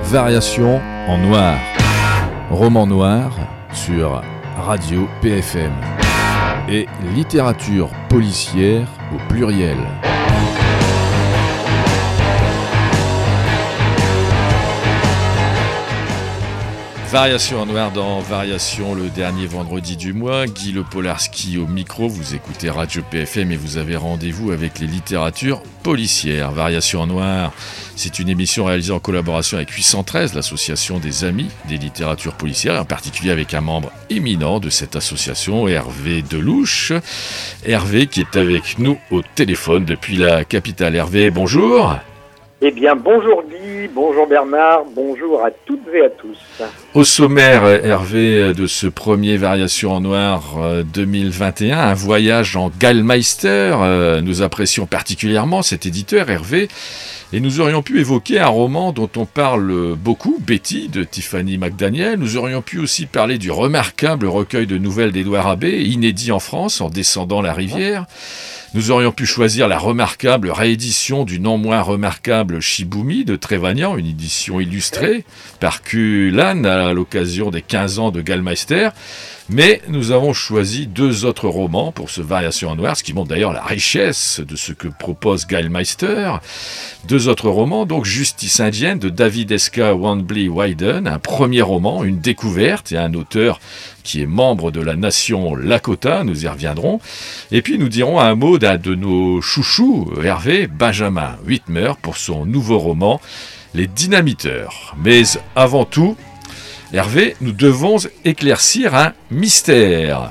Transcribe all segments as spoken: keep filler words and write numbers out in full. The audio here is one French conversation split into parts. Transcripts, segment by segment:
Variation en noir. Roman noir sur Radio P F M. Et littérature policière au pluriel. Variation en noir dans Variation, le dernier vendredi du mois. Guy Le Polarski au micro, vous écoutez Radio P F M et vous avez rendez-vous avec les littératures policières. Variation en noir, c'est une émission réalisée en collaboration avec huit cent treize, l'association des amis des littératures policières, et en particulier avec un membre éminent de cette association, Hervé Delouche. Hervé qui est avec nous au téléphone depuis la capitale. Hervé, bonjour. Eh bien, bonjour Guy, bonjour Bernard, bonjour à toutes et à tous. Au sommaire, Hervé, de ce premier Variation en noir deux mille vingt et un, un voyage en Gallmeister. Nous apprécions particulièrement cet éditeur, Hervé, et nous aurions pu évoquer un roman dont on parle beaucoup, Betty, de Tiffany McDaniel. Nous aurions pu aussi parler du remarquable recueil de nouvelles d'Édouard Abbé, inédit en France, En descendant la rivière. Nous aurions pu choisir la remarquable réédition du non moins remarquable Shibumi de Trévagnan, une édition illustrée par Cullen à l'occasion des quinze ans de Gallmeister. Mais nous avons choisi deux autres romans pour ce Variation en noir, ce qui montre d'ailleurs la richesse de ce que propose Gallmeister. Deux autres romans, donc Justice indienne de David Eska Wandley Wyden, un premier roman, une découverte et un auteur qui est membre de la nation Lakota, nous y reviendrons. Et puis nous dirons un mot d'un de nos chouchous, Hervé, Benjamin Whitmer, pour son nouveau roman, Les Dynamiteurs. Mais avant tout, Hervé, nous devons éclaircir un mystère.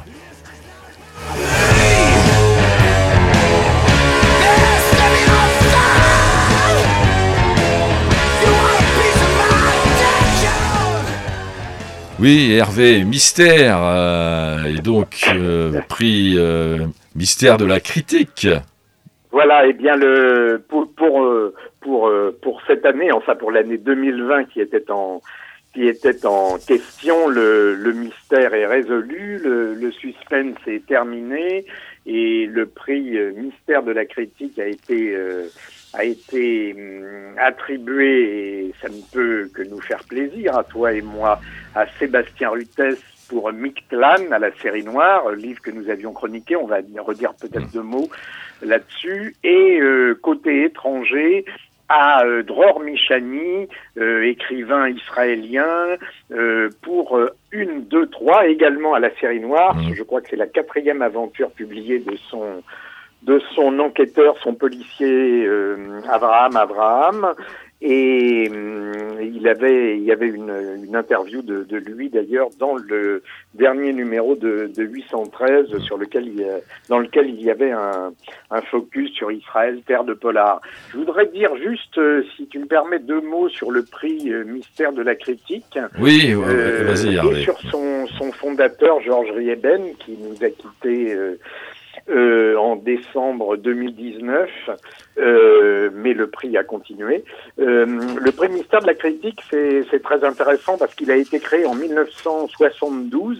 Oui, Hervé, mystère, euh, et donc euh, prix euh, mystère de la critique. Voilà, et eh bien le pour pour pour pour cette année, enfin pour l'année deux mille vingt qui était en qui était en question, le, le mystère est résolu, le, le suspense est terminé et le prix euh, mystère de la critique a été euh, a été hum, attribué, et ça ne peut que nous faire plaisir à toi et moi, à Sébastien Rutès pour Mictlan, à la série noire, livre que nous avions chroniqué, on va redire peut-être deux mots là-dessus, et euh, côté étranger, à euh, Dror Michani, euh, écrivain israélien, euh, pour euh, une, deux, trois, également à la série noire. Mmh. Je crois que c'est la quatrième aventure publiée de son de son enquêteur, son policier euh, Abraham Abraham. Et euh, il avait il y avait une, une interview de, de lui d'ailleurs dans le dernier numéro de, de huit cent treize sur lequel il, dans lequel il y avait un, un focus sur Israël, terre de polar. Je voudrais dire juste, euh, si tu me permets, deux mots sur le prix euh, mystère de la critique. Oui, euh, vas-y. Et sur son, son fondateur Georges Rieben qui nous a quittés euh, Euh, en décembre deux mille dix-neuf, euh, mais le prix a continué. Euh, le prix mystère de la critique, c'est, c'est très intéressant parce qu'il a été créé en dix-neuf cent soixante-douze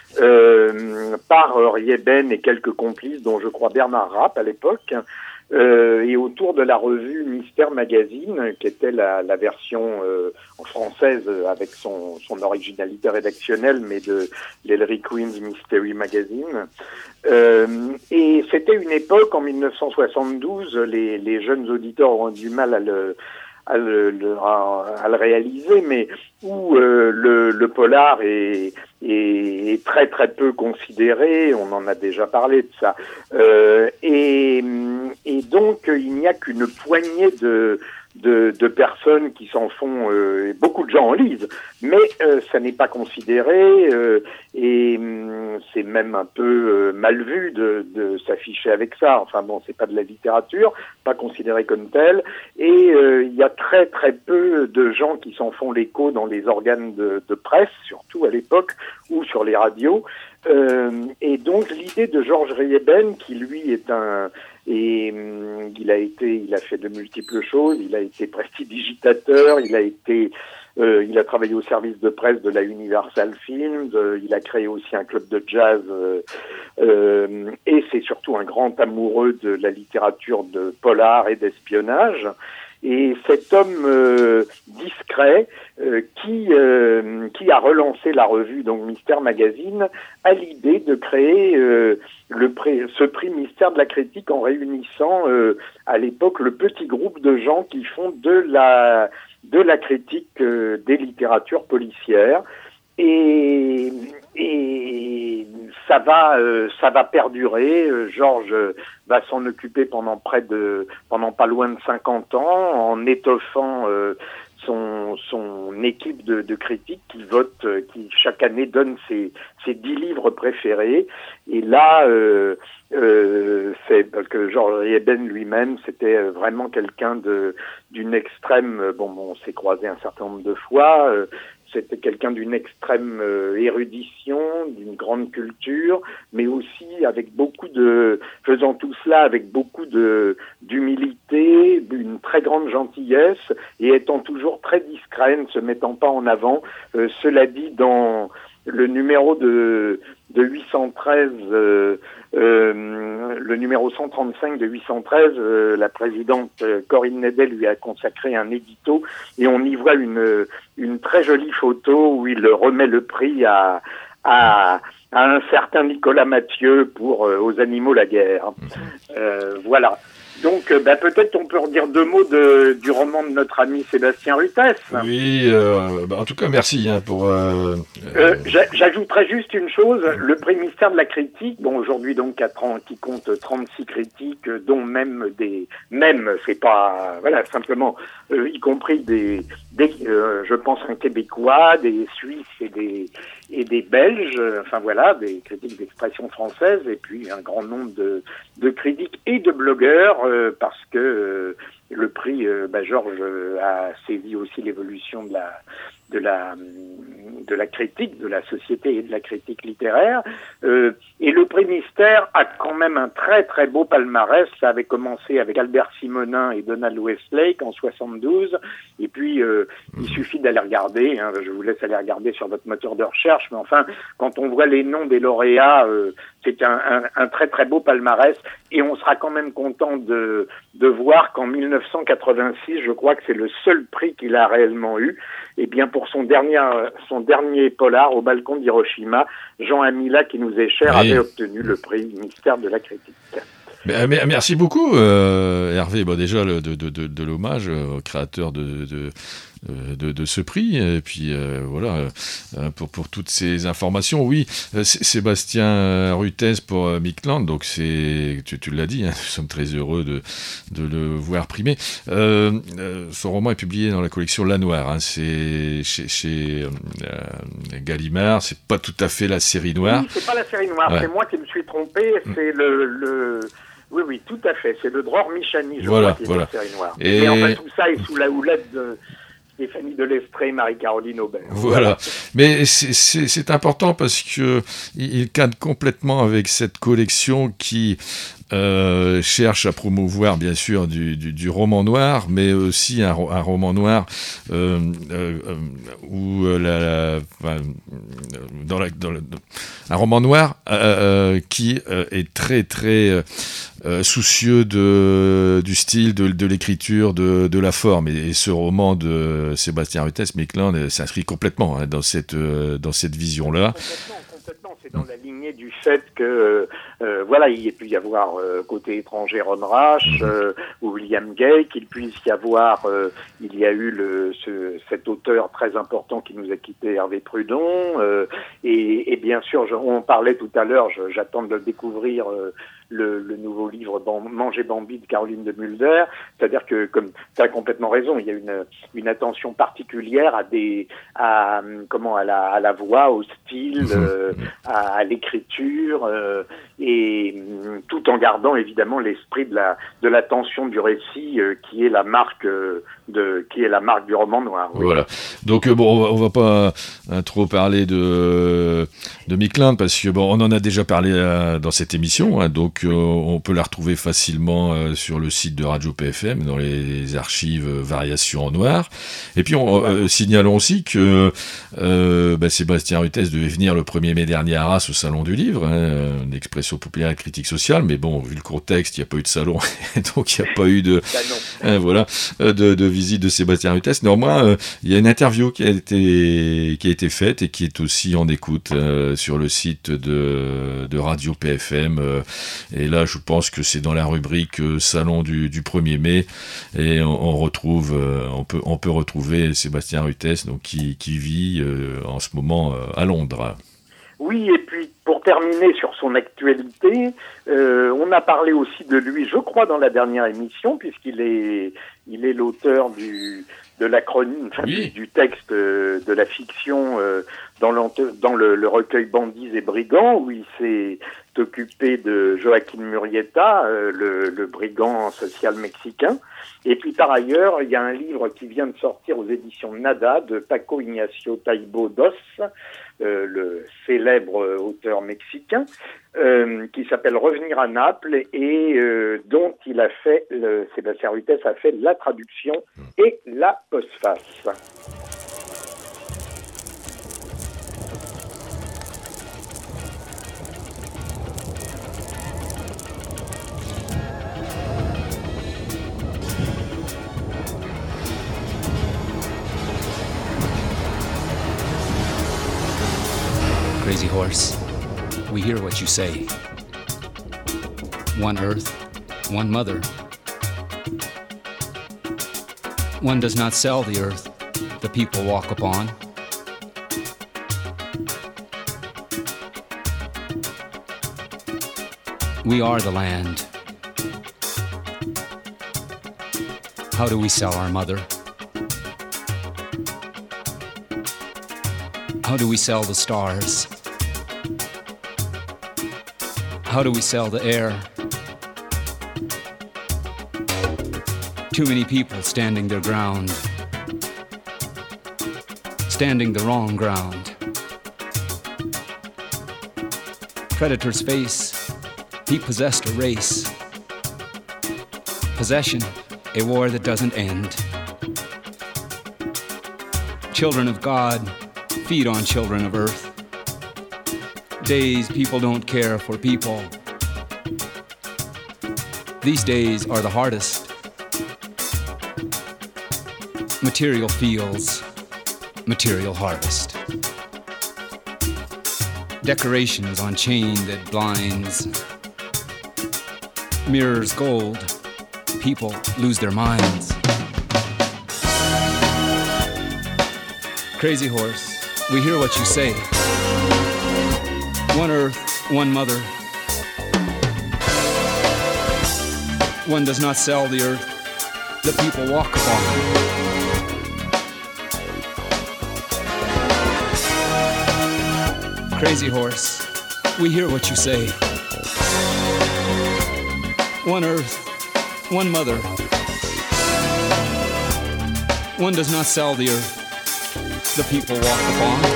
euh, par Rieben et quelques complices, dont je crois Bernard Rapp à l'époque, euh, et autour de la revue Mystère Magazine, qui était la, la version euh, française avec son, son originalité rédactionnelle, mais de l'Ellery Queen's Mystery Magazine. Euh, et c'était une époque, en dix-neuf cent soixante-douze, les, les jeunes auditeurs ont du mal à le, à le, le, à, à le réaliser, mais où euh, le, le polar est, est, est très très peu considéré, on en a déjà parlé de ça, euh, et, et donc il n'y a qu'une poignée de De, de personnes qui s'en font, euh, beaucoup de gens en lisent, mais euh, ça n'est pas considéré euh, et hum, c'est même un peu euh, mal vu de, de s'afficher avec ça. Enfin bon, c'est pas de la littérature, pas considéré comme tel, et euh, il y a très très peu de gens qui s'en font l'écho dans les organes de, de presse, surtout à l'époque, ou sur les radios. Euh, et donc l'idée de Georges Rieben, qui lui est un et hum, il a été, il a fait de multiples choses. Il a été prestidigitateur, il a été, euh, il a travaillé au service de presse de la Universal Films. Euh, il a créé aussi un club de jazz, euh, euh, et c'est surtout un grand amoureux de la littérature de polar et d'espionnage. Et cet homme euh, discret euh, qui euh, qui a relancé la revue, donc Mystère Magazine, a l'idée de créer euh, le prix, ce prix Mystère de la critique en réunissant euh, à l'époque le petit groupe de gens qui font de la de la critique euh, des littératures policières. Et, et ça va, euh, ça va perdurer. Euh, Georges va s'en occuper pendant près de, pendant pas loin de cinquante ans, en étoffant euh, son, son équipe de, de critiques qui vote, euh, qui chaque année donne ses, ses dix livres préférés. Et là, euh, euh, c'est parce que Georges Rieben lui-même, c'était vraiment quelqu'un de, d'une extrême. Bon, bon on s'est croisé un certain nombre de fois. Euh, C'était quelqu'un d'une extrême euh, érudition, d'une grande culture, mais aussi avec beaucoup de, faisant tout cela avec beaucoup de d'humilité, d'une très grande gentillesse et étant toujours très discret, ne se mettant pas en avant. Euh, cela dit, dans le numéro de de huit cent treize, euh, euh, le numéro cent trente-cinq de huit cent treize, euh, la présidente euh, Corinne Nedel lui a consacré un édito et on y voit une une très jolie photo où il remet le prix à à, à un certain Nicolas Mathieu pour euh, Aux animaux la guerre. Euh, voilà. Donc, euh, bah, peut-être on peut redire deux mots de, du roman de notre ami Sébastien Rutès. Oui, euh, bah, en tout cas, merci hein, pour... Euh, euh... Euh, j'ajouterais juste une chose, le prix Mystère de la critique, bon, aujourd'hui donc à trente, qui compte trente-six critiques, dont même des... Même, c'est pas... Voilà, simplement, euh, y compris des... des euh, je pense un Québécois, des Suisses et des... et des Belges, enfin voilà, des critiques d'expression française, et puis un grand nombre de, de critiques et de blogueurs, euh, parce que euh, le prix, euh, bah, Georges euh, a saisi aussi l'évolution de la, de la, de la critique, de la société et de la critique littéraire. Euh, et le prix Mystère a quand même un très très beau palmarès. Ça avait commencé avec Albert Simonin et Donald Westlake en soixante-douze, et puis euh, il suffit d'aller regarder, hein, je vous laisse aller regarder sur votre moteur de recherche, mais enfin, quand on voit les noms des lauréats, euh, c'est un, un, un très très beau palmarès, et on sera quand même content de, de voir qu'en mille neuf cent quatre-vingt-six, je crois que c'est le seul prix qu'il a réellement eu, et bien pour son dernier, son dernier polar, Au balcon d'Hiroshima, Jean Amila, qui nous est cher, oui, avait obtenu le prix Mystère de la critique. Merci beaucoup, euh, Hervé. Bon, déjà, le, de, de, de, de l'hommage au créateur de, de, de, de ce prix. Et puis, euh, voilà, euh, pour, pour toutes ces informations. Oui, Sébastien Rutès pour Miquelande. Donc, c'est, tu, tu l'as dit, hein, nous sommes très heureux de, de le voir primé. Euh, euh, son roman est publié dans la collection La Noire. Hein, c'est chez, chez euh, Gallimard. C'est pas tout à fait la série noire. Oui, c'est pas la série noire. Ouais. C'est moi qui me suis trompé. C'est mmh. le... le... Oui, oui, tout à fait. C'est le Dror Michani, je voilà, crois, qui voilà. est la série noire. Et... Et enfin, tout ça est sous la houlette de Stéphanie Delestrée et Marie-Caroline Aubert. Voilà. Mais c'est, c'est, c'est important parce que il cadre complètement avec cette collection qui euh, cherche à promouvoir, bien sûr, du, du, du roman noir, mais aussi un, un roman noir euh, euh, où la, la, enfin, dans la, dans le, un roman noir euh, qui euh, est très très euh, soucieux de du style, de, de l'écriture, de, de la forme. Et, et ce roman de Sébastien Rutès, Miquelande, s'inscrit complètement hein, dans cette euh, dans cette vision-là. Complètement, complètement. C'est dans la lignée du fait que euh, voilà, il peut y avoir euh, côté étranger Ron Rash, mmh. euh, ou William Gay, qu'il puisse y avoir, euh, il y a eu le, ce, cet auteur très important qui nous a quitté, Hervé Prudon, euh, et, et bien sûr, je, on parlait tout à l'heure, je, j'attends de le découvrir. Euh, Le, le nouveau livre Manger Bambi de Caroline de Mulder, c'est-à-dire que, comme tu as complètement raison, il y a une, une attention particulière à des, à, comment, à la, à la voix, au style, euh, à, à l'écriture, euh, et tout en gardant évidemment l'esprit de la, de la tension du récit, euh, qui est la marque euh, de, qui est la marque du roman noir. Oui. Voilà. Donc euh, bon, on va, on va pas euh, trop parler de, de Miquelande parce que bon, on en a déjà parlé euh, dans cette émission, hein, donc donc euh, on peut la retrouver facilement euh, sur le site de Radio P F M, dans les archives euh, Variations en noir. Et puis on, euh, signalons aussi que euh, bah, Sébastien Rutès devait venir le premier mai dernier à Arras au Salon du Livre, hein, une expression populaire et critique sociale, mais bon, vu le contexte, il n'y a pas eu de salon, donc il n'y a pas eu de, bah euh, voilà, de, de visite de Sébastien Rutès. Néanmoins, euh, il y a une interview qui a été, qui a été faite et qui est aussi en écoute euh, sur le site de, de Radio P F M. Euh, et là, je pense que c'est dans la rubrique euh, Salon du, du premier mai, et on, on retrouve, euh, on peut, on peut retrouver Sébastien Rutès, donc qui, qui vit euh, en ce moment euh, à Londres. Oui, et puis pour terminer sur son actualité, euh, on a parlé aussi de lui, je crois, dans la dernière émission, puisqu'il est, il est l'auteur du, de la chronique, enfin, oui. du, du texte euh, de la fiction euh, dans, dans le, le recueil Bandits et Brigands, où il s'est occupé de Joaquín Murrieta, euh, le, le brigand social mexicain. Et puis par ailleurs, il y a un livre qui vient de sortir aux éditions Nada de Paco Ignacio Taibo Dos, euh, le célèbre auteur mexicain, euh, qui s'appelle Revenir à Naples, et euh, dont il a fait, le, Sébastien Rutès a fait la traduction et la postface. Crazy horse, we hear what you say. One earth, one mother. One does not sell the earth the people walk upon. We are the land. How do we sell our mother? How do we sell the stars? How do we sell the air? Too many people standing their ground, standing the wrong ground. Predator's face, he possessed a race. Possession, a war that doesn't end. Children of God feed on children of earth. Days people don't care for people. These days are the hardest. Material fields, material harvest. Decorations on chain that blinds. Mirrors gold, people lose their minds. Crazy horse, we hear what you say. One earth, one mother. One does not sell the earth that people walk upon. Crazy horse, we hear what you say. One earth, one mother. One does not sell the earth the people walk upon.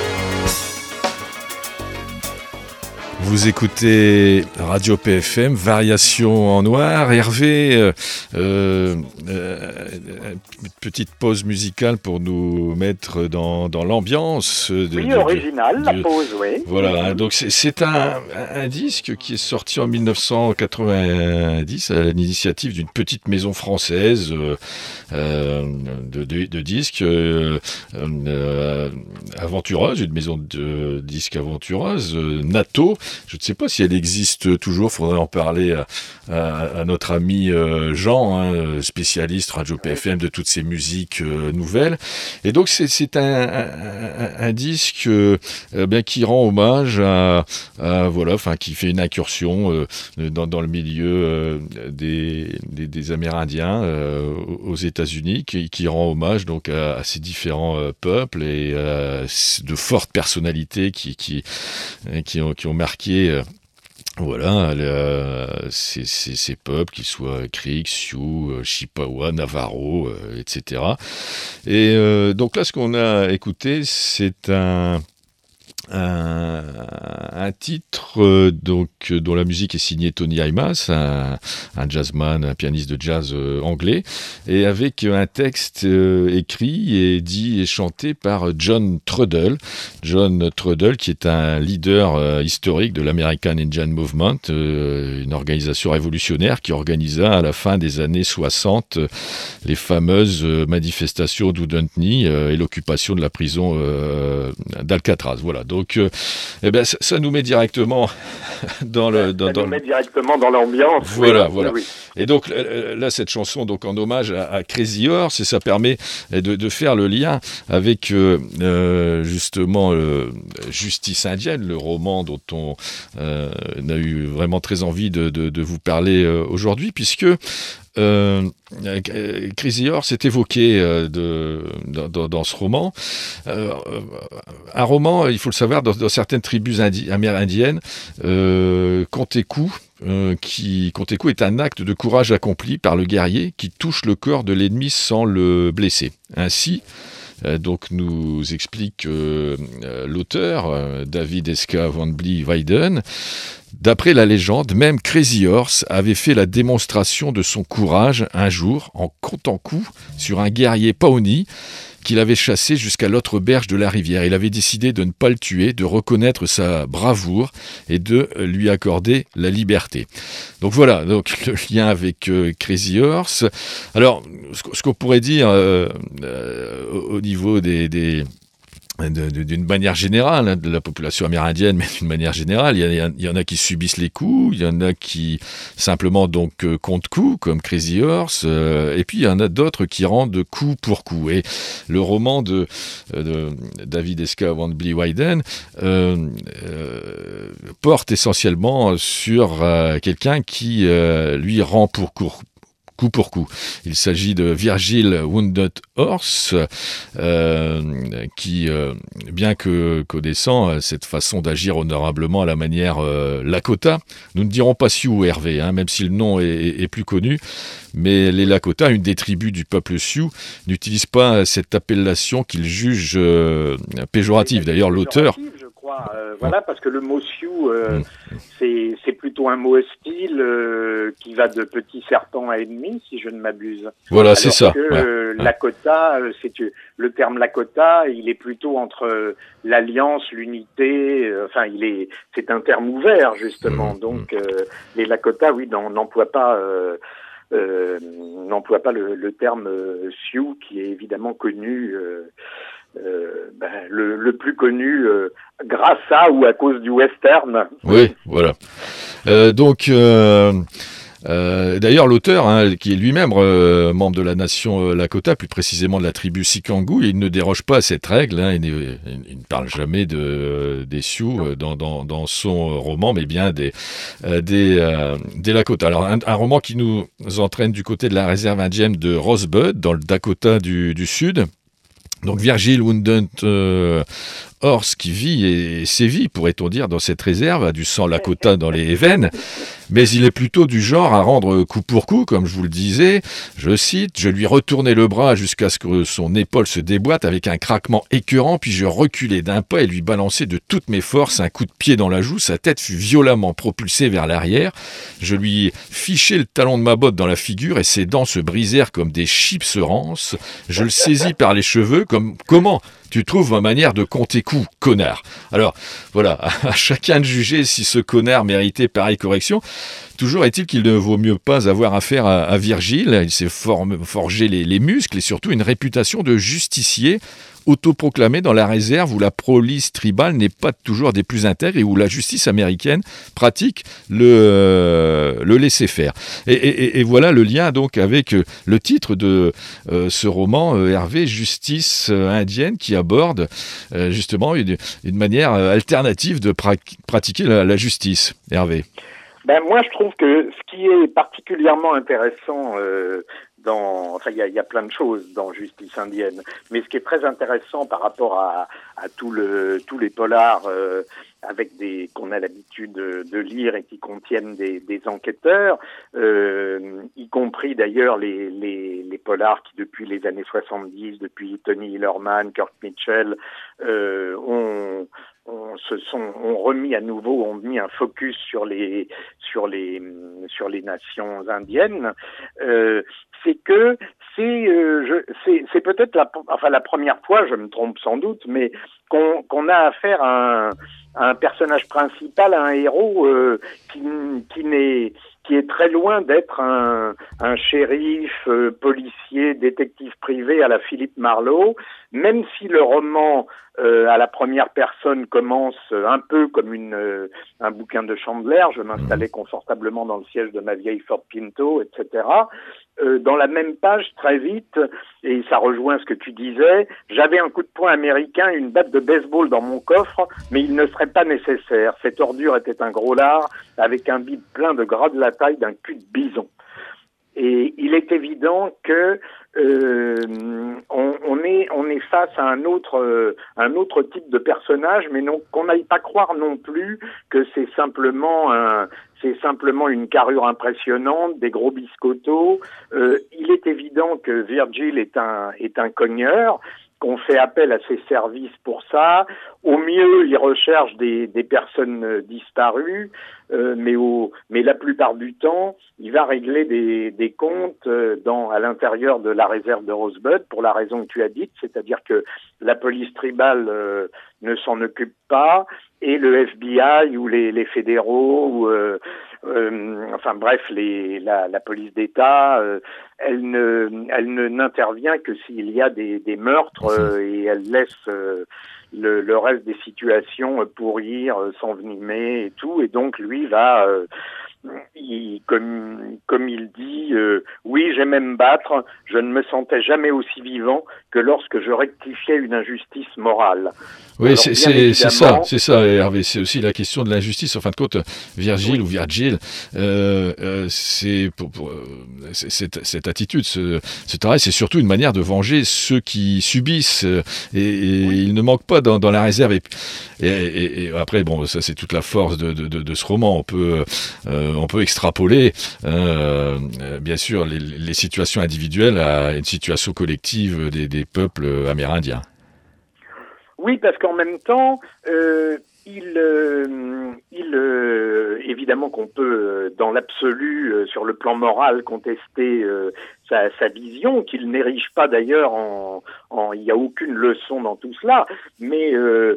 Vous écoutez Radio P F M, Variations en noir. Hervé, euh, euh, euh, petite pause musicale pour nous mettre dans, dans l'ambiance. De, oui, de, original, de, la pause, oui. Voilà, hein, donc c'est, c'est un, un disque qui est sorti en dix-neuf cent quatre-vingt-dix à l'initiative d'une petite maison française euh, euh, de, de, de disques euh, euh, aventureuse, une maison de disques aventureuse, euh, Nato. Je ne sais pas si elle existe toujours, il faudrait en parler à, à, à notre ami euh, Jean, hein, spécialiste Radio P F M de toutes ces musiques euh, nouvelles. Et donc c'est, c'est un, un, un disque euh, bien, qui rend hommage à, à voilà, enfin qui fait une incursion euh, dans, dans le milieu euh, des, des, des Amérindiens euh, aux États-Unis, qui, qui rend hommage donc à, à ces différents euh, peuples et à de fortes personnalités qui qui qui ont, qui ont marqué Euh, voilà, euh, ces, ces, ces peuples, qu'ils soient Creek, Sioux, Chippewa, Navajo, euh, et cetera. Et euh, donc là, ce qu'on a écouté, c'est un, un, un titre euh, donc, dont la musique est signée Tony Imas, un, un jazzman, un pianiste de jazz euh, anglais, et avec un texte euh, écrit et dit et chanté par John Trudell. John Trudell, qui est un leader euh, historique de l'American Indian Movement, euh, une organisation révolutionnaire qui organisa à la fin des années soixante euh, les fameuses euh, manifestations d'Wounded Knee euh, et l'occupation de la prison euh, d'Alcatraz. Voilà, donc euh, eh ben, ça, ça nous met directement dans le... Dans, ça dans nous met le... directement dans l'ambiance. Voilà, oui, voilà. Oui, oui. Et donc là, cette chanson, donc en hommage à, à Crazy Horse, et ça permet de, de faire le lien avec euh, euh, justement euh, Justice indienne, le roman dont on euh, a eu vraiment très envie de, de, de vous parler euh, aujourd'hui, puisque Euh, Crazy Horse est évoqué euh, de, dans, dans ce roman. Euh, un roman, il faut le savoir, dans, dans certaines tribus indi- amérindiennes, euh, Konteku, euh, qui Konteku est un acte de courage accompli par le guerrier qui touche le corps de l'ennemi sans le blesser. Ainsi, euh, donc nous explique euh, l'auteur, euh, David Eska van Blee-Widen. D'après la légende, même Crazy Horse avait fait la démonstration de son courage un jour en comptant coup sur un guerrier Pawnee qu'il avait chassé jusqu'à l'autre berge de la rivière. Il avait décidé de ne pas le tuer, de reconnaître sa bravoure et de lui accorder la liberté. Donc voilà, donc le lien avec euh, Crazy Horse. Alors, ce, ce qu'on pourrait dire euh, euh, au, au niveau des... des De, de, d'une manière générale, hein, de la population amérindienne, mais d'une manière générale, il y, a, il y en a qui subissent les coups, il y en a qui simplement donc euh, comptent coups, comme Crazy Horse, euh, et puis il y en a d'autres qui rendent coup pour coup. Et le roman de, de David Eska van Blee-Widen euh, euh, porte essentiellement sur euh, quelqu'un qui euh, lui rend pour coup. Coup pour coup. Il s'agit de Virgil Wounded Horse, euh, qui, euh, bien que connaissant cette façon d'agir honorablement à la manière euh, Lakota, nous ne dirons pas Sioux ou Hervé, hein, même si le nom est, est, est plus connu, mais les Lakota, une des tribus du peuple Sioux, n'utilisent pas cette appellation qu'ils jugent euh, péjorative. D'ailleurs, l'auteur... Euh, voilà, parce que le mot Sioux, euh, c'est, c'est plutôt un mot hostile euh, qui va de petit serpent à ennemi, si je ne m'abuse. Voilà, Alors c'est ça. que ouais. euh, Lakota, euh, c'est le terme Lakota, il est plutôt entre euh, l'alliance, l'unité. Euh, enfin, il est, c'est un terme ouvert justement. Mmh. Donc, euh, les Lakota, oui, n'emploient pas. Euh, Euh, n'emploie pas le, le terme euh, Sioux, qui est évidemment connu, euh, euh, ben, le, le plus connu euh, grâce à ou à cause du western. Oui, voilà. Euh, donc, euh, euh, d'ailleurs, l'auteur, hein, qui est lui-même euh, membre de la nation euh, Lakota, plus précisément de la tribu Sikangu, il ne déroge pas à cette règle. Hein, il, il, il ne parle jamais de, euh, des Sioux euh, dans, dans, dans son roman, mais bien des, euh, des, euh, des Lakota. Alors, un, un roman qui nous entraîne du côté de la réserve indienne de Rosebud, dans le Dakota du, du Sud. Donc, Virgil Wounded euh, Horse, qui vit et sévit, pourrait-on dire, dans cette réserve, a du sang Lakota dans les veines, mais il est plutôt du genre à rendre coup pour coup, comme je vous le disais. Je cite, « Je lui retournai le bras jusqu'à ce que son épaule se déboîte avec un craquement écœurant, puis je reculai d'un pas et lui balançai de toutes mes forces un coup de pied dans la joue. Sa tête fut violemment propulsée vers l'arrière. Je lui fichai le talon de ma botte dans la figure et ses dents se brisèrent comme des chips rances. Je le saisis par les cheveux, comme comment ? Tu trouves ma manière de compter coups, connard. » Alors, voilà, à chacun de juger si ce connard méritait pareille correction. Toujours est-il qu'il ne vaut mieux pas avoir affaire à, à Virgile. Il s'est form- forgé les, les muscles et surtout une réputation de justicier autoproclamé dans la réserve où la police tribale n'est pas toujours des plus intègres et où la justice américaine pratique le, euh, le laisser-faire. Et, et, et voilà le lien donc avec euh, le titre de euh, ce roman, euh, Hervé, Justice euh, indienne, qui aborde euh, justement une, une manière euh, alternative de pra- pratiquer la, la justice. Hervé. Ben, moi, je trouve que ce qui est particulièrement intéressant euh, dans, enfin, il y a, y a plein de choses dans Justice indienne, mais ce qui est très intéressant par rapport à, à tout le, tous les polars euh, avec des qu'on a l'habitude de, de lire et qui contiennent des, des enquêteurs, euh, y compris d'ailleurs les, les, les polars qui depuis les années soixante-dix, depuis Tony Hillerman, Kirk Mitchell, euh, ont On se sont ont remis à nouveau, ont mis un focus sur les sur les sur les nations indiennes. Euh, c'est que c'est euh, je, c'est, c'est peut-être la enfin la première fois, je me trompe sans doute, mais qu'on qu'on a affaire à un, à un personnage principal, à un héros euh, qui qui n'est qui est très loin d'être un, un shérif, euh, policier, détective privé à la Philippe Marlowe, même si le roman euh, à la première personne commence un peu comme une euh, un bouquin de Chandler, je m'installais confortablement dans le siège de ma vieille Ford Pinto, et cetera. Euh, dans la même page, très vite, et ça rejoint ce que tu disais, j'avais un coup de poing américain, une batte de baseball dans mon coffre, mais il ne serait pas nécessaire. Cette ordure était un gros lard avec un bide plein de gras de la taille d'un cul de bison. Et il est évident que euh, on, on est on est face à un autre euh, un autre type de personnage, mais non qu'on n'aille pas croire non plus que c'est simplement un c'est simplement une carrure impressionnante, des gros biscottos. Euh, il est évident que Virgil est un est un cogneur, qu'on fait appel à ses services pour ça. Au mieux, il recherche des, des personnes disparues, euh, mais, au, mais la plupart du temps, il va régler des, des comptes dans, à l'intérieur de la réserve de Rosebud, pour la raison que tu as dite, c'est-à-dire que la police tribale euh, ne s'en occupe pas, et le F B I ou les, les fédéraux, ou, euh, euh, enfin bref, les, la, la police d'État, euh, elle ne, elle ne n'intervient que s'il y a des, des meurtres euh, et elle laisse euh, le, le reste des situations pourrir, euh, s'envenimer et tout. Et donc lui va, euh, il, comme, comme il dit, euh, oui, j'aimais me battre, je ne me sentais jamais aussi vivant que lorsque je rectifiais une injustice morale. Oui, Alors, c'est, c'est, c'est ça, c'est ça, Hervé. C'est aussi la question de l'injustice. En fin de compte, Virgile oui. ou Virgile, euh, euh, c'est pour, pour euh, c'est, cette, cette attitude, ce, ce travail, c'est surtout une manière de venger ceux qui subissent. Euh, et, et oui. il ne manque pas dans, dans la réserve. Et, et, et, et après, bon, ça c'est toute la force de, de, de, de ce roman. On peut, euh, on peut extrapoler, euh, bien sûr, les, les situations individuelles à une situation collective des, des peuples amérindiens. Oui, parce qu'en même temps, euh, il, euh, il euh, évidemment qu'on peut, dans l'absolu, euh, sur le plan moral, contester euh, sa, sa vision, qu'il n'érige pas d'ailleurs en, en, il n'y a aucune leçon dans tout cela, mais euh,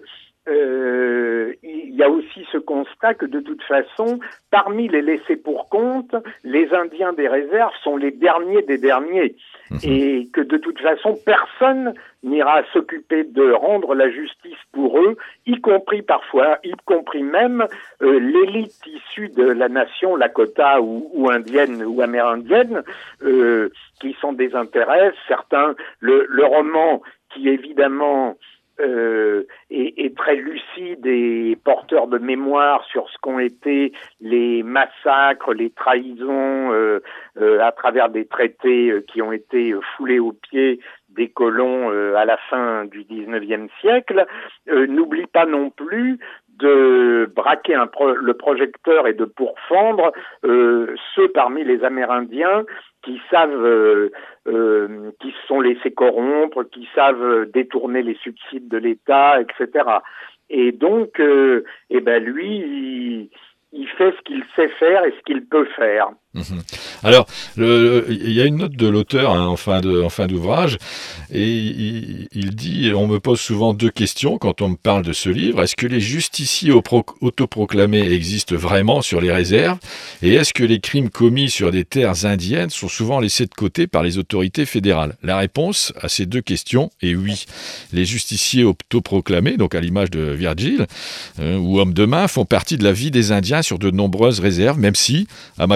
euh, il y a aussi ce constat que de toute façon, parmi les laissés pour compte, les Indiens des réserves sont les derniers des derniers. Mmh. Et que de toute façon, personne n'ira s'occuper de rendre la justice pour eux, y compris parfois, y compris même euh, l'élite issue de la nation Lakota ou, ou indienne ou amérindienne, euh, qui s'en désintéressent. Certains, le, le roman qui évidemment Euh, est, est très lucide et porteur de mémoire sur ce qu'ont été les massacres, les trahisons euh, euh, à travers des traités euh, qui ont été euh, foulés aux pieds des colons euh, à la fin du dix-neuvième siècle, euh, n'oublie pas non plus de braquer un pro- le projecteur et de pourfendre euh, ceux parmi les Amérindiens qui savent, euh, euh, qui se sont laissés corrompre, qui savent détourner les subsides de l'État, et cetera. Et donc, euh, eh ben lui, il, il fait ce qu'il sait faire et ce qu'il peut faire. Mmh. Alors, le, le, il y a une note de l'auteur hein, en, fin de, en fin d'ouvrage, et il, il dit, on me pose souvent deux questions quand on me parle de ce livre. Est-ce que les justiciers autoproclamés existent vraiment sur les réserves? Et est-ce que les crimes commis sur des terres indiennes sont souvent laissés de côté par les autorités fédérales? La réponse à ces deux questions est oui. Les justiciers autoproclamés, donc à l'image de Virgile, euh, ou hommes de main, font partie de la vie des Indiens sur de nombreuses réserves, même si, à ma connaissance,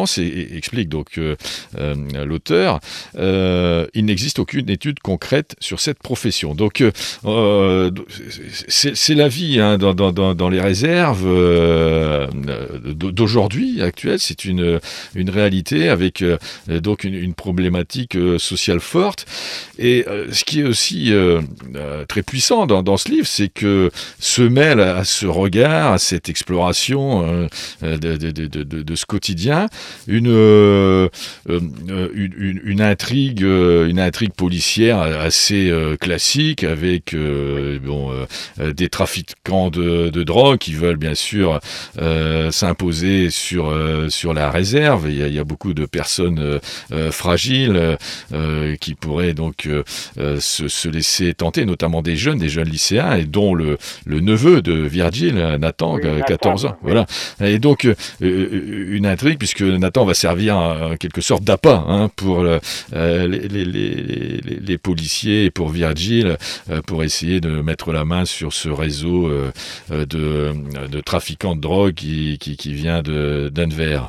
France, et, et explique donc euh, euh, l'auteur, euh, il n'existe aucune étude concrète sur cette profession. Donc euh, c'est, c'est la vie hein, dans, dans, dans les réserves euh, d'aujourd'hui, actuelle, c'est une, une réalité avec euh, donc une, une problématique euh, sociale forte. Et euh, ce qui est aussi euh, euh, très puissant dans, dans ce livre, c'est que se mêle à, à ce regard, à cette exploration euh, de, de, de, de, de ce quotidien, une, euh, une, une, une intrigue, une intrigue policière assez euh, classique avec euh, bon, euh, des trafiquants de, de drogue qui veulent bien sûr euh, s'imposer sur euh, sur la réserve. Il y a, il y a beaucoup de personnes euh, euh, fragiles euh, qui pourraient donc euh, se, se laisser tenter, notamment des jeunes, des jeunes lycéens, et dont le, le neveu de Virgile, Nathan, oui, quatorze ans. Oui. Voilà. Et donc euh, une intrigue puisque Nathan va servir en quelque sorte d'appât hein, pour le, euh, les, les, les, les policiers et pour Virgile euh, pour essayer de mettre la main sur ce réseau euh, de, de trafiquants de drogue qui, qui, qui vient de Denver.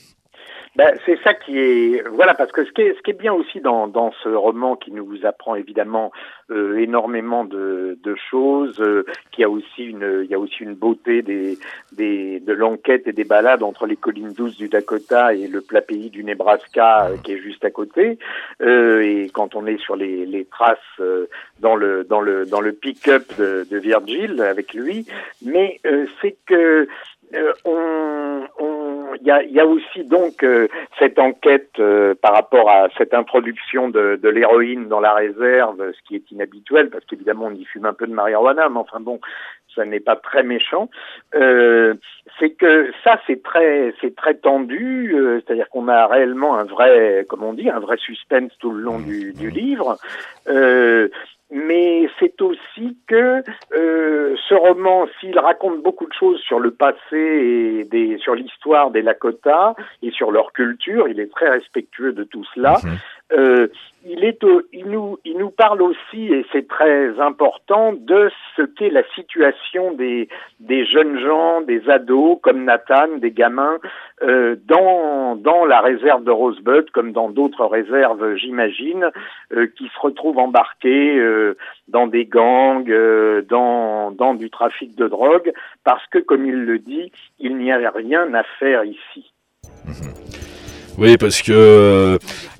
Ben, c'est ça qui est voilà parce que ce qui est ce qui est bien aussi dans dans ce roman qui nous apprend évidemment euh, énormément de de choses, euh, qui a aussi une il y a aussi une beauté des des de l'enquête et des balades entre les collines douces du Dakota et le plat pays du Nebraska euh, qui est juste à côté euh, et quand on est sur les les traces euh, dans le dans le dans le pick-up de, de Virgile avec lui, mais euh, c'est que euh, on on il y a, il y a aussi donc euh, cette enquête euh, par rapport à cette introduction de, de l'héroïne dans la réserve, ce qui est inhabituel parce qu'évidemment on y fume un peu de marijuana, mais enfin bon, ça n'est pas très méchant. Euh, c'est que ça c'est très c'est très tendu, euh, c'est-à-dire qu'on a réellement un vrai, comme on dit, un vrai suspense tout le long du, du livre. Euh, Mais c'est aussi que euh, ce roman, s'il raconte beaucoup de choses sur le passé et des, sur l'histoire des Lakota et sur leur culture, il est très respectueux de tout cela. Mmh. Euh, il est, au, il nous, il nous parle aussi, et c'est très important, de ce qu'est la situation des, des jeunes gens, des ados comme Nathan, des gamins, euh, dans, dans la réserve de Rosebud, comme dans d'autres réserves, j'imagine, euh, qui se retrouvent embarqués euh, dans des gangs, euh, dans, dans du trafic de drogue, parce que, comme il le dit, il n'y a rien à faire ici. Mmh. Oui, parce que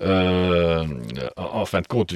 euh, en fin de compte,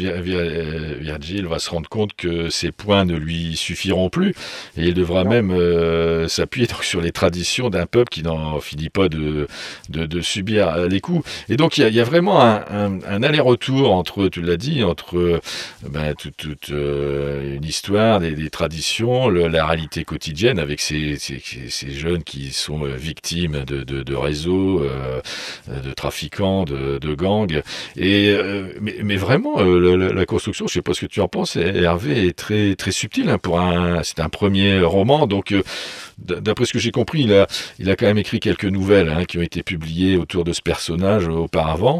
Virgile va se rendre compte que ses points ne lui suffiront plus et il devra non. même euh, s'appuyer donc sur les traditions d'un peuple qui n'en finit pas de, de, de subir les coups. Et donc il y a, il y a vraiment un, un, un aller-retour entre, tu l'as dit, entre ben, toute, toute euh, une histoire, des, des traditions, le, la réalité quotidienne avec ces, ces, ces jeunes qui sont victimes de, de, de réseaux, euh, de trafiquants, de, de gangs. Et, euh, mais, mais vraiment, euh, la, la construction, je sais pas ce que tu en penses, Hervé, est très, très subtile. Hein, pour un, c'est un premier roman, donc euh, d'après ce que j'ai compris, il a, il a quand même écrit quelques nouvelles hein, qui ont été publiées autour de ce personnage auparavant.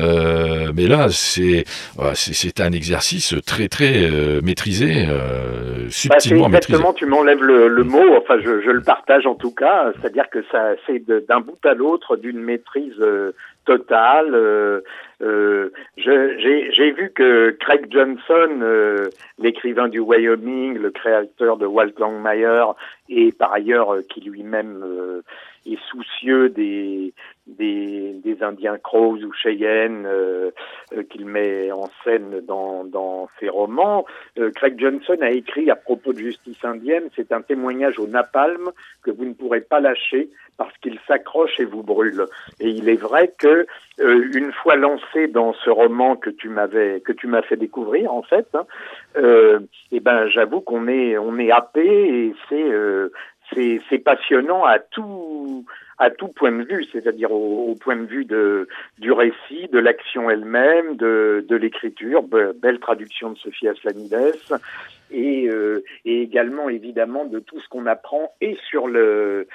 Euh, mais là, c'est, c'est, c'est un exercice très, très euh, maîtrisé, euh, subtilement bah, c'est exactement, maîtrisé. Tu m'enlèves le, le mot, enfin je, je le partage en tout cas, c'est-à-dire que ça, c'est de, d'un bout à l'autre d'une maîtrise euh, totale. Euh, euh, je, j'ai, j'ai vu que Craig Johnson, euh, l'écrivain du Wyoming, le créateur de Walt Langmeyer, et par ailleurs euh, qui lui-même euh, est soucieux des, des, des Indiens Crows ou Cheyennes euh, euh, qu'il met en scène dans, dans ses romans. Euh, Craig Johnson a écrit à propos de Justice indienne, c'est un témoignage au napalm que vous ne pourrez pas lâcher parce qu'il s'accroche et vous brûle. Et il est vrai que euh, une fois lancé dans ce roman que tu m'avais que tu m'as fait découvrir en fait, hein, euh, et ben j'avoue qu'on est on est happé et c'est euh, c'est c'est passionnant à tout à tout point de vue, c'est-à-dire au, au point de vue de du récit, de l'action elle-même, de de l'écriture, be, belle traduction de Sophie Aslanides, et euh, et également évidemment de tout ce qu'on apprend et sur le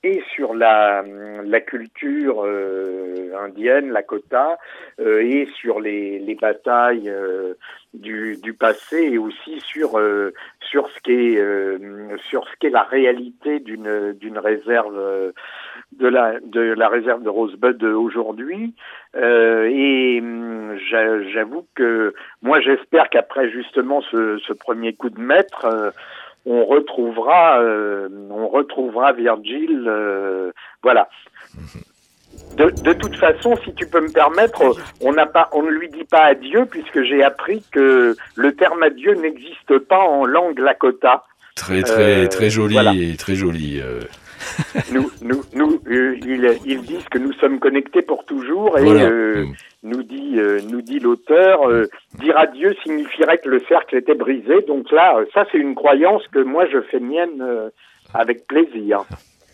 et sur la, la culture euh, indienne, Lakota, euh, et sur les, les batailles euh, du, du passé, et aussi sur euh, sur ce qu'est euh, sur ce qu'est la réalité d'une d'une réserve euh, de la de la réserve de Rosebud aujourd'hui. Euh, et j'a, j'avoue que moi j'espère qu'après justement ce, ce premier coup de maître, euh, on retrouvera, euh, on retrouvera Virgil, euh, voilà. De, de toute façon, si tu peux me permettre, on n'a pas, on ne lui dit pas adieu puisque j'ai appris que le terme adieu n'existe pas en langue Lakota. Très très Euh, très joli, voilà. très joli. Euh... nous, nous, nous, euh, ils, ils disent que nous sommes connectés pour toujours, et Voilà. euh, Mm. nous dit, euh, nous dit l'auteur, euh, dire adieu signifierait que le cercle était brisé. Donc là, euh, ça c'est une croyance que moi je fais mienne euh, avec plaisir.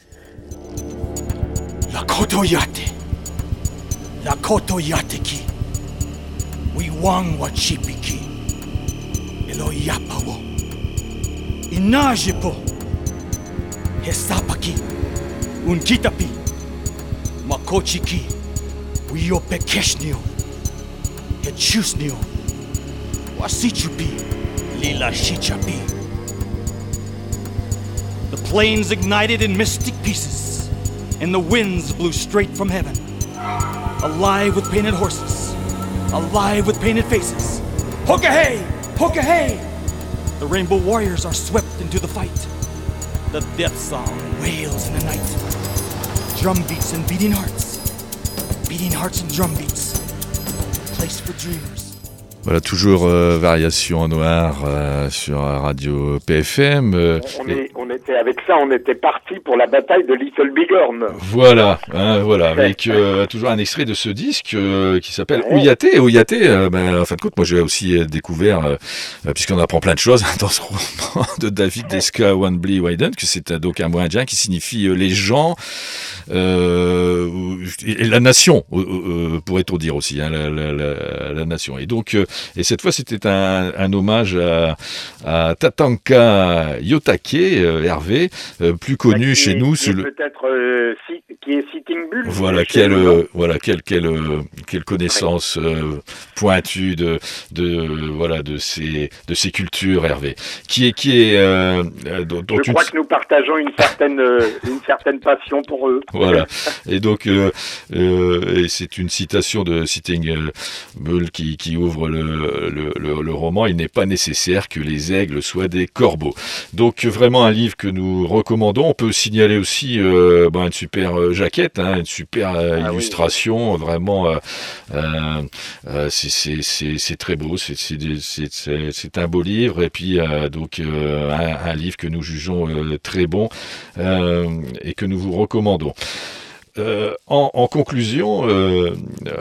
Lakoto yate, Lakoto yate ki, we wang wa chipiki, elo yapawo, inajipo, hesapaki, unkitapi, makochiki, we opekeshnio, hechusnio, wasichupi, lila shichapi. The plains ignited in mystic pieces, and the winds blew straight from heaven. Alive with painted horses, alive with painted faces. Hoka-hey! Hoka-hey! The rainbow warriors are swept into the fight. The death song wails in the night. Drum beats and beating hearts. Beating hearts and drum beats. A place for dreamers. Voilà, toujours euh, Variation en noir euh, sur Radio P F M. Euh, On, et... est, on était avec ça, on était parti pour la bataille de Little Bighorn. Voilà, hein, voilà, avec euh, toujours un extrait de ce disque euh, qui s'appelle Ouais. Oyate. Et Oyate, euh, ben, en fin de compte, moi j'ai aussi euh, découvert, euh, euh, puisqu'on apprend plein de choses dans ce roman de David Deska Wanbley Widen, que c'est euh, donc un mot indien qui signifie euh, les gens euh, et la nation, euh, euh, pourrait-on dire aussi, hein, la, la, la, la nation. Et donc, euh, et cette fois, c'était un, un hommage à, à Tatanka Yotake, euh, Hervé, euh, plus connu Qui chez est- nous qui sous est le... peut-être euh, si- qui est Sitting Bull. Voilà, chez quelle, nous, non euh, voilà, quelle, quelle, euh, quelle connaissance euh, pointue de, de, voilà, de ces, de ces cultures, Hervé. Qui est, qui est, euh, euh, dont, dont Je tu crois ne- que nous partageons une certaine, euh, une certaine passion pour eux. Voilà. Et donc, euh, euh, et c'est une citation de Sitting euh, Bull qui, qui ouvre le, le, le, le roman. Il n'est pas nécessaire que les aigles soient des corbeaux. Donc, vraiment un livre que nous recommandons. On peut signaler aussi euh, ben, une super euh, jaquette, hein, une super euh, Ah oui. illustration. Vraiment, euh, euh, euh, c'est, c'est, c'est, c'est très beau. C'est, c'est, des- c'est, c'est, c'est un beau livre. Et puis, euh, donc, euh, un, un livre que nous jugeons euh, très bon euh, et que nous vous recommandons. Euh, en, en conclusion, euh,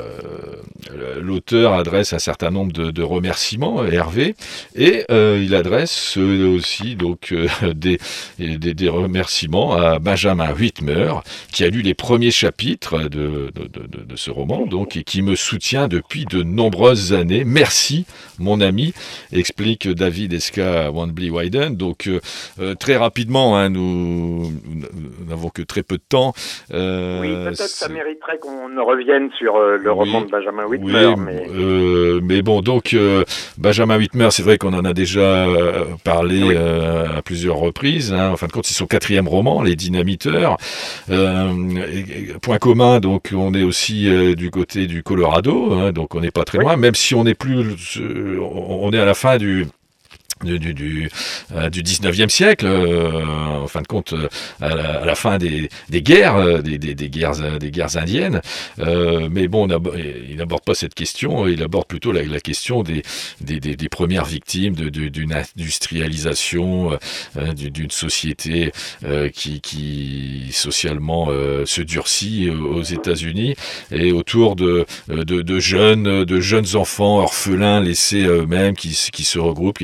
euh, l'auteur adresse un certain nombre de, de remerciements, Hervé, et euh, il adresse euh, aussi donc euh, des, des, des remerciements à Benjamin Whitmer, qui a lu les premiers chapitres de, de, de, de ce roman, donc, et qui me soutient depuis de nombreuses années. Merci, mon ami, explique David Deska Wanbley Widen. Donc, euh, très rapidement, hein, nous, nous n'avons que très peu de temps. Euh, Oui, peut-être c'est- ça mériterait qu'on revienne sur euh, le Oui, roman de Benjamin oui, Whitmer. mais... euh, mais bon, donc euh, Benjamin Whitmer, c'est vrai qu'on en a déjà euh, parlé Oui. euh, à plusieurs reprises. Hein. En fin de compte, c'est son quatrième roman, Les Dynamiteurs. Euh, et- et point commun, donc on est aussi euh, du côté du Colorado, hein, donc on n'est pas très Oui. loin, même si on n'est plus, euh, on est à la fin du du, du, du, euh, du dix-neuvième siècle, euh, en fin de compte, euh, à, la, à la fin des, des guerres, euh, des, des, des guerres, euh, des guerres indiennes. Euh, mais bon, on abo- il n'aborde pas cette question, il aborde plutôt la, la question des, des, des, des premières victimes de, de, d'une industrialisation, euh, d'une, d'une société euh, qui, qui socialement euh, se durcit aux États-Unis, et autour de, de, de jeunes, de jeunes enfants orphelins laissés à eux-mêmes qui, qui se regroupent et qui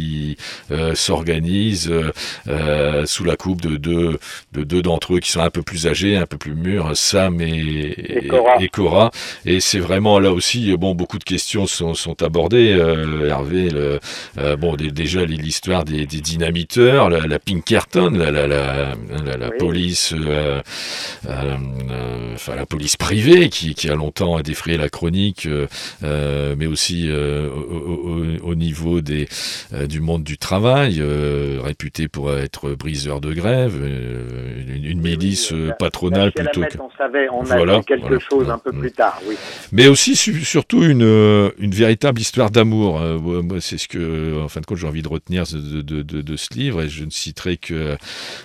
qui euh, s'organisent euh, sous la coupe de deux, de deux d'entre eux qui sont un peu plus âgés, un peu plus mûrs, Sam et, et, et, Cora. et Cora. Et c'est vraiment là aussi, bon, beaucoup de questions sont, sont abordées. Euh, Hervé, le, euh, bon, d- déjà l'histoire des, des dynamiteurs, la, la Pinkerton, la, la, la, la, la oui. police, euh, euh, enfin la police privée qui, qui a longtemps défrayé la chronique, euh, mais aussi euh, au, au, au niveau des, euh, du monde du travail, euh, réputé pour être briseur de grève, euh, une, une milice oui, oui, patronale la, la plutôt que... On savait, on voilà, a vu quelque voilà, chose voilà, un peu voilà. plus tard, oui. Mais aussi su, surtout une, une véritable histoire d'amour. Euh, moi, c'est ce que, en fin de compte, j'ai envie de retenir de, de, de, de ce livre, et je ne citerai que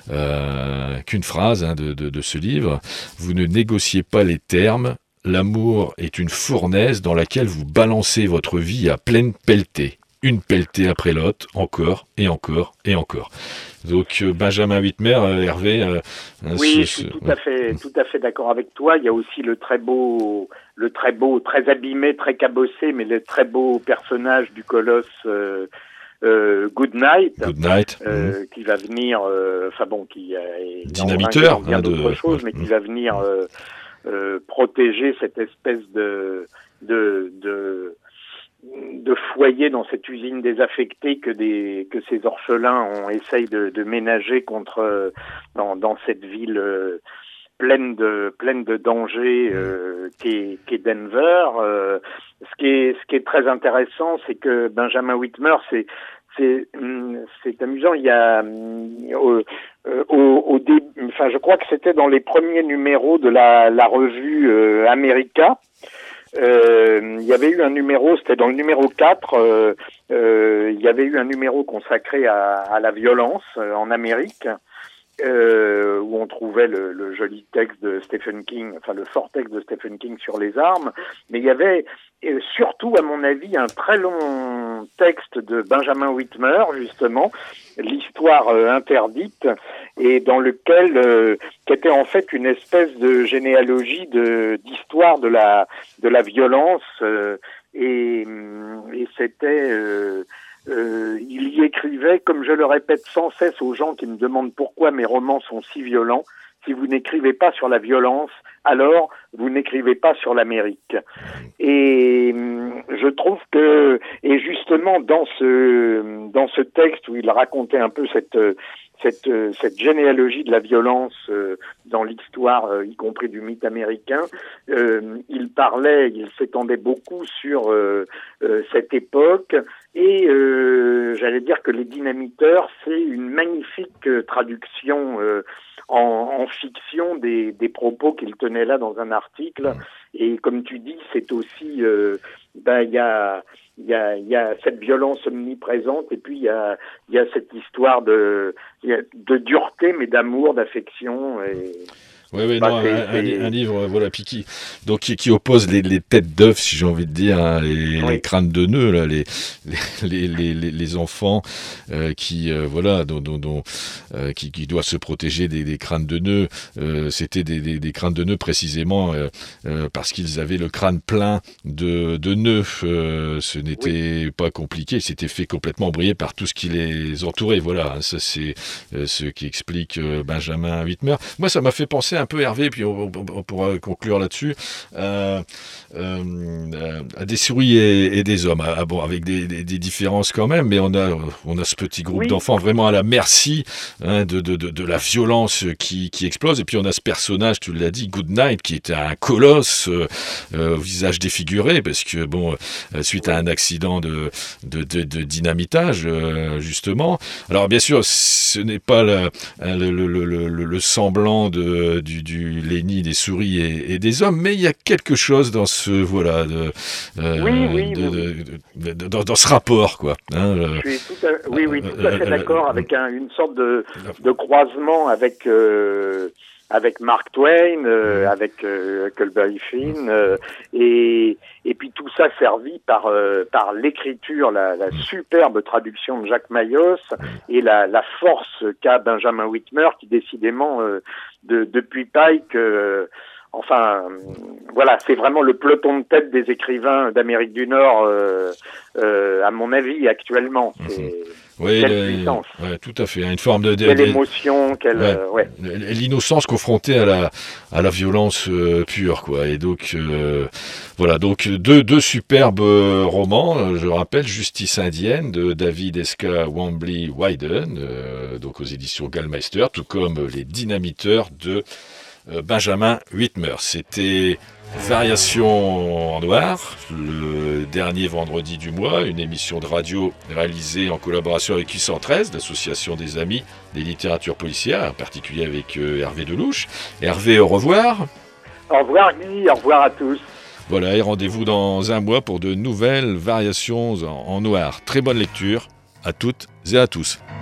euh, qu'une phrase hein, de, de, de ce livre. Vous ne négociez pas les termes. L'amour est une fournaise dans laquelle vous balancez votre vie à pleine pelletée. Une pelletée après l'autre, encore et encore et encore. Donc Benjamin Whitmer, euh, Hervé. Euh, oui, ce, je suis tout ce... à fait, tout à fait d'accord avec toi. Il y a aussi le très beau, le très beau, très abîmé, très cabossé, mais le très beau personnage du colosse. Euh, Euh, Goodnight, Goodnight euh, mmh. qui va venir, enfin euh, bon, qui est dynamiteur, bien hein, d'autres de... choses, mais mmh. qui va venir euh, euh, protéger cette espèce de de de de foyer dans cette usine désaffectée que des que ces orphelins on essaye de, de ménager contre dans dans cette ville euh, pleine de pleine de dangers euh, qu'est, qu'est Denver. Euh, ce qui est ce qui est très intéressant, c'est que Benjamin Whitmer, c'est c'est c'est amusant. Il y a au au, au début, enfin je crois que c'était dans les premiers numéros de la la revue euh, America. Euh, il y avait eu un numéro, c'était dans le numéro quatre, euh, euh, il y avait eu un numéro consacré à, à la violence euh, en Amérique. Euh, où on trouvait le, le joli texte de Stephen King, enfin le fort texte de Stephen King sur les armes, mais il y avait et surtout, à mon avis, un très long texte de Benjamin Whitmer, justement, l'histoire euh, interdite, et dans lequel, euh, qui était en fait une espèce de généalogie de d'histoire de la de la violence, euh, et, et c'était euh, Euh, il y écrivait, comme je le répète sans cesse aux gens qui me demandent pourquoi mes romans sont si violents, si vous n'écrivez pas sur la violence, alors vous n'écrivez pas sur l'Amérique. Et je trouve que, et justement dans ce dans ce texte où il racontait un peu cette cette cette généalogie de la violence euh, dans l'histoire, euh, y compris du mythe américain, euh, il parlait, il s'étendait beaucoup sur euh, euh, cette époque, et euh, j'allais dire que Les Dynamiteurs, c'est une magnifique euh, traduction euh, en, en fiction des, des propos qu'il tenait là dans un article. Et comme tu dis, c'est aussi, euh, ben il y a il y a il y a cette violence omniprésente, et puis il y a il y a cette histoire de de dureté mais d'amour, d'affection. Et oui, oui, bah, non, un, un, un livre, voilà, puis qui, donc, qui, qui oppose les, les têtes d'œufs, si j'ai envie de dire, hein, les, oui. les crânes de nœuds, là, les, les, les, les, les enfants euh, qui, euh, voilà, dont, dont, dont, euh, qui, qui doivent se protéger des, des crânes de nœuds. Euh, c'était des, des, des crânes de nœuds précisément euh, euh, parce qu'ils avaient le crâne plein de, de nœuds. Euh, ce n'était oui. pas compliqué, c'était fait complètement briller par tout ce qui les entourait. Voilà, hein, ça c'est euh, ce qui explique euh, Benjamin Whitmer. Moi, ça m'a fait penser un peu, Hervé, puis on, on, on pourra conclure là-dessus, euh, euh, à des souris et, et des hommes. Ah, bon, avec des, des, des différences quand même, mais on a, on a ce petit groupe oui. d'enfants vraiment à la merci hein, de, de, de, de la violence qui, qui explose. Et puis on a ce personnage, tu l'as dit, Goodnight, qui était un colosse euh, euh, au visage défiguré, parce que, bon, euh, suite à un accident de, de, de, de dynamitage, euh, justement. Alors, bien sûr, ce n'est pas le, le, le, le, le semblant de Du, du Lenny des souris et, et des hommes, mais il y a quelque chose dans ce voilà de, euh, oui, oui, de, oui. de, de, de, dans, dans ce rapport quoi. Hein, Je suis tout à, oui, oui, tout à fait d'accord avec un, une sorte de, de croisement avec euh, avec Mark Twain, euh, mmh. avec euh, Huckleberry Finn, euh, et et puis tout ça servi par euh, par l'écriture, la, la superbe traduction de Jacques Mayos et la, la force qu'a Benjamin Whitmer, qui décidément euh, de, depuis Pike, euh, enfin voilà, c'est vraiment le peloton de tête des écrivains d'Amérique du Nord, euh, euh, à mon avis actuellement. C'est... Oui, quelle les- puissance, ouais, tout à fait. Une forme de, de- quelle de- émotion, quelle... Ouais. euh, ouais. l'innocence confrontée à la à la violence euh, pure, quoi. Et donc euh, voilà, donc deux deux superbes euh, romans. euh, Je rappelle, Justice indienne de David Eska Wambly Wyden, euh, donc aux éditions Gallmeister, tout comme Les Dynamiteurs de euh, Benjamin Whitmer. C'était Variation en noir, le dernier vendredi du mois, une émission de radio réalisée en collaboration avec Q cent treize, l'association des amis des littératures policières, en particulier avec euh, Hervé Delouche. Hervé, au revoir. Au revoir Guy, au revoir à tous. Voilà, et rendez-vous dans un mois pour de nouvelles variations en, en noir. Très bonne lecture à toutes et à tous.